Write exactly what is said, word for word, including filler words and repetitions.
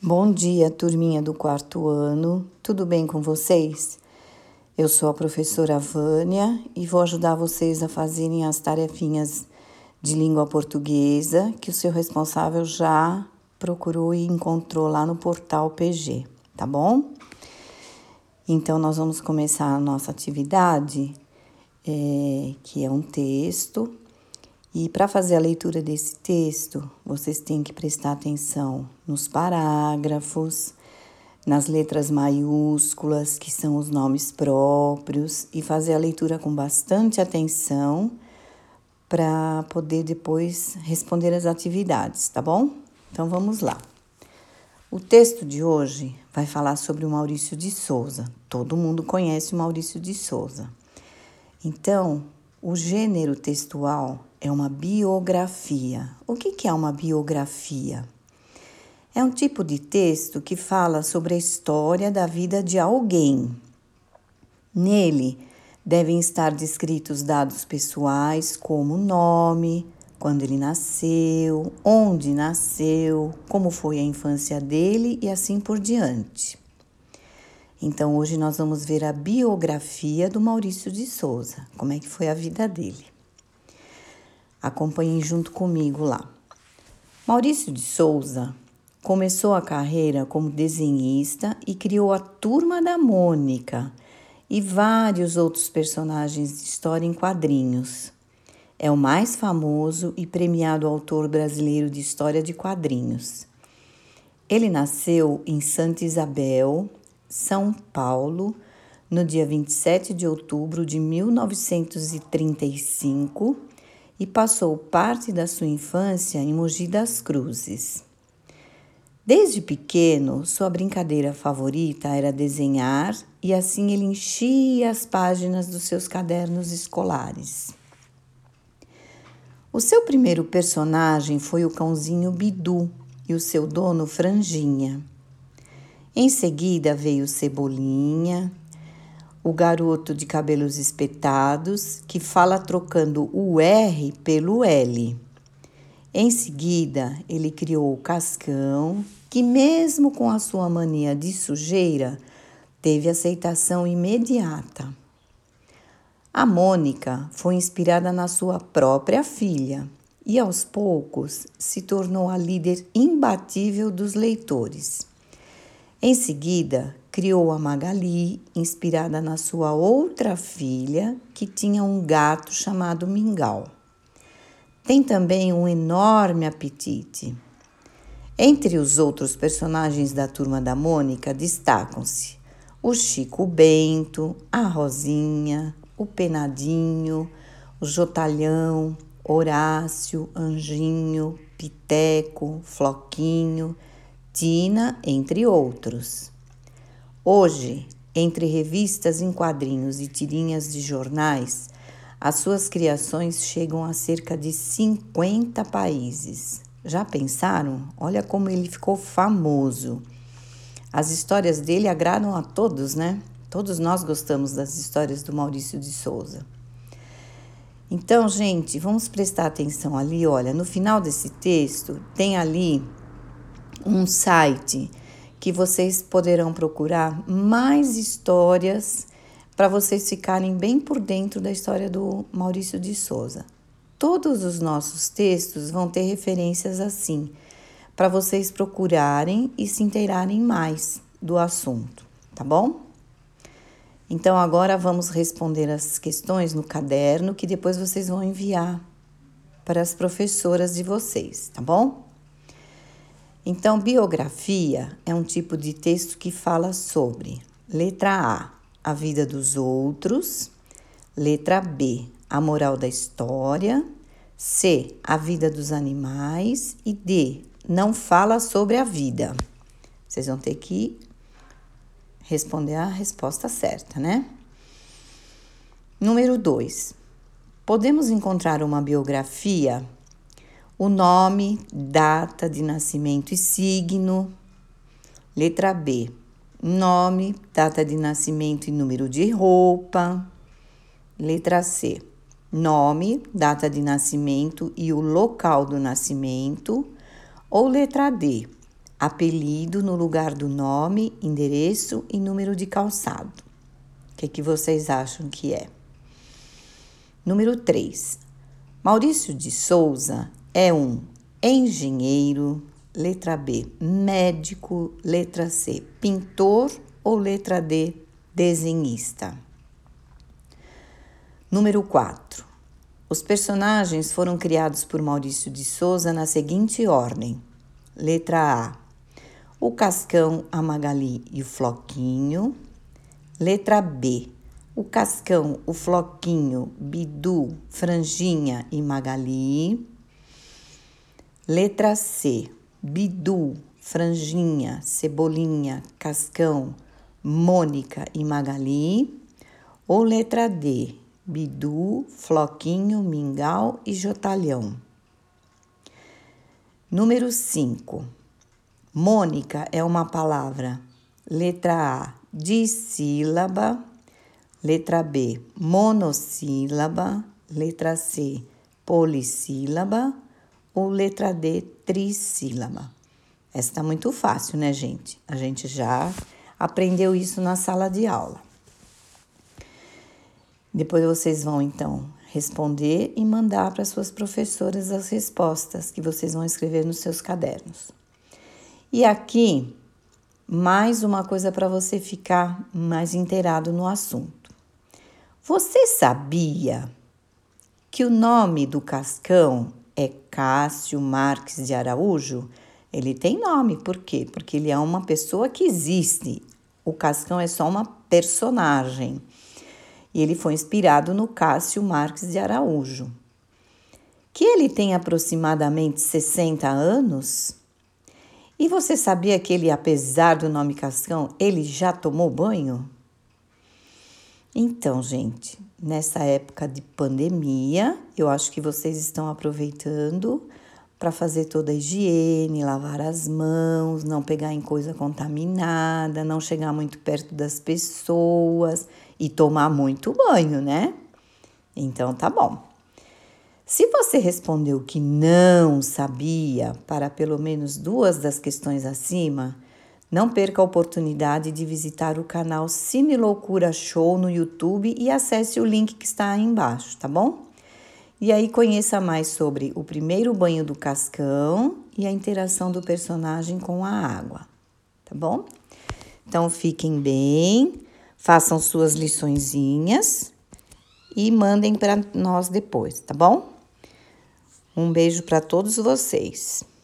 Bom dia, turminha do quarto ano. Tudo bem com vocês? Eu sou a professora Vânia e vou ajudar vocês a fazerem as tarefinhas de língua portuguesa que o seu responsável já procurou e encontrou lá no portal P G, tá bom? Então, nós vamos começar a nossa atividade, é, que é um texto. E para fazer a leitura desse texto, vocês têm que prestar atenção nos parágrafos, nas letras maiúsculas, que são os nomes próprios, e fazer a leitura com bastante atenção para poder depois responder as atividades, tá bom? Então vamos lá. O texto de hoje vai falar sobre o Maurício de Souza. Todo mundo conhece o Maurício de Souza. Então, o gênero textual é uma biografia. O que é uma biografia? É um tipo de texto que fala sobre a história da vida de alguém. Nele, devem estar descritos dados pessoais como nome, quando ele nasceu, onde nasceu, como foi a infância dele e assim por diante. Então, hoje nós vamos ver a biografia do Maurício de Souza, como é que foi a vida dele. Acompanhem junto comigo lá. Maurício de Souza começou a carreira como desenhista e criou a Turma da Mônica e vários outros personagens de história em quadrinhos. É o mais famoso e premiado autor brasileiro de história de quadrinhos. Ele nasceu em Santa Isabel, São Paulo, no dia vinte e sete de outubro de mil novecentos e trinta e cinco e passou parte da sua infância em Mogi das Cruzes. Desde pequeno, sua brincadeira favorita era desenhar e assim ele enchia as páginas dos seus cadernos escolares. O seu primeiro personagem foi o cãozinho Bidu e o seu dono Franjinha. Em seguida veio Cebolinha, o garoto de cabelos espetados, que fala trocando o R pelo L. Em seguida, ele criou o Cascão, que mesmo com a sua mania de sujeira, teve aceitação imediata. A Mônica foi inspirada na sua própria filha e, aos poucos, se tornou a líder imbatível dos leitores. Em seguida, criou a Magali, inspirada na sua outra filha, que tinha um gato chamado Mingau. Tem também um enorme apetite. Entre os outros personagens da Turma da Mônica destacam-se o Chico Bento, a Rosinha, o Penadinho, o Jotalhão, Horácio, Anjinho, Piteco, Floquinho, Tina, entre outros. Hoje, entre revistas em quadrinhos e tirinhas de jornais, as suas criações chegam a cerca de cinquenta países. Já pensaram? Olha como ele ficou famoso. As histórias dele agradam a todos, né? Todos nós gostamos das histórias do Maurício de Souza. Então, gente, vamos prestar atenção ali. Olha, no final desse texto tem ali um site que vocês poderão procurar mais histórias para vocês ficarem bem por dentro da história do Maurício de Souza. Todos os nossos textos vão ter referências assim, para vocês procurarem e se inteirarem mais do assunto, tá bom? Então, agora vamos responder as questões no caderno que depois vocês vão enviar para as professoras de vocês, tá bom? Então, biografia é um tipo de texto que fala sobre letra A, a vida dos outros, letra B, a moral da história, C, a vida dos animais e D, não fala sobre a vida. Vocês vão ter que responder a resposta certa, né? Número dois, podemos encontrar uma biografia? O nome, data de nascimento e signo. Letra B, nome, data de nascimento e número de roupa. Letra C, nome, data de nascimento e o local do nascimento. Ou letra D, apelido no lugar do nome, endereço e número de calçado. O que, que vocês acham que é? Número três. Maurício de Souza é um engenheiro, letra B, médico, letra C, pintor ou letra D, desenhista. Número quatro. Os personagens foram criados por Maurício de Souza na seguinte ordem. Letra A, o Cascão, a Magali e o Floquinho. Letra B, o Cascão, o Floquinho, Bidu, Franjinha e Magali. Letra C, Bidu, Franjinha, Cebolinha, Cascão, Mônica e Magali. Ou letra D, Bidu, Floquinho, Mingau e Jotalhão. Número cinco. Mônica é uma palavra. Letra A, dissílaba. Letra B, monossílaba. Letra C, polissílaba. Ou letra D, trissílaba. Essa tá muito fácil, né, gente? A gente já aprendeu isso na sala de aula. Depois vocês vão, então, responder e mandar para suas professoras as respostas que vocês vão escrever nos seus cadernos. E aqui, mais uma coisa para você ficar mais inteirado no assunto. Você sabia que o nome do Cascão é Cássio Marques de Araújo? Ele tem nome, por quê? Porque ele é uma pessoa que existe. O Cascão é só uma personagem. E ele foi inspirado no Cássio Marques de Araújo. Que ele tem aproximadamente sessenta anos. E você sabia que ele, apesar do nome Cascão, ele já tomou banho? Então, gente, nessa época de pandemia, eu acho que vocês estão aproveitando para fazer toda a higiene, lavar as mãos, não pegar em coisa contaminada, não chegar muito perto das pessoas e tomar muito banho, né? Então, tá bom. Se você respondeu que não sabia para pelo menos duas das questões acima, não perca a oportunidade de visitar o canal Cine Loucura Show no YouTube e acesse o link que está aí embaixo, tá bom? E aí conheça mais sobre o primeiro banho do Cascão e a interação do personagem com a água, tá bom? Então fiquem bem, façam suas liçõezinhas e mandem para nós depois, tá bom? Um beijo para todos vocês.